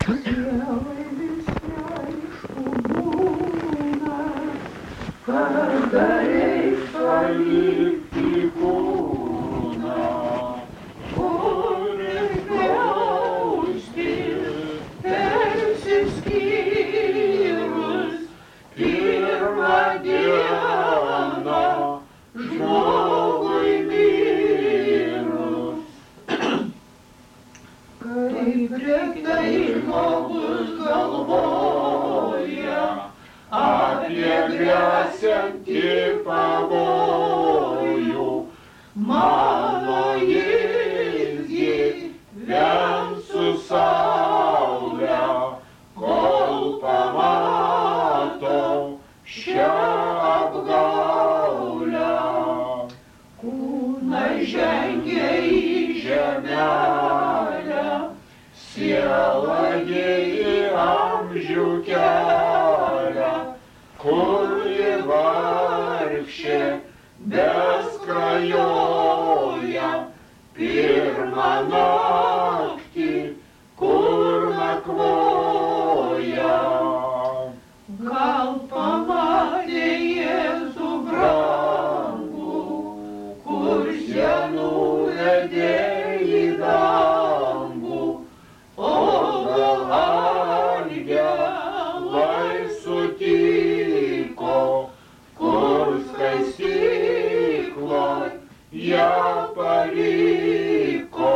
Sielai vis neaišku būna, kada reik palikti kūną, kuris jausti persiskyrus pirmą dieną žmogui mirus. Kaip rektai žmogus galvoja apie gresiantį pavojų, mano irgi vien su saule, kol pamatau šią apgaulę. Kūnas žengia į žemelę, siela gi į amžių kelią, kur ji vargšė beskrajoja, pirmą naktį, kur nakvoja. Gal pamatė Jėzų brangų, kur sienų vedė į dangų, o gal angelai sutiko, kur skaistykloj ją paliko.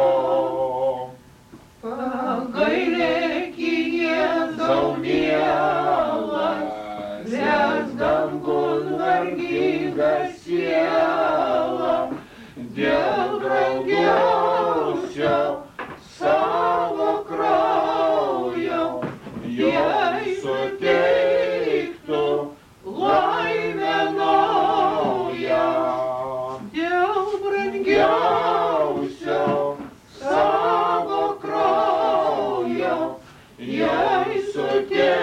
Pagailėki Jėzau mielas, nes dangun varginga siela, dėl brangiausio savo kraujo, jai suteiktų laimę naują. Dėl brangiausio savo kraujo, jai suteiktų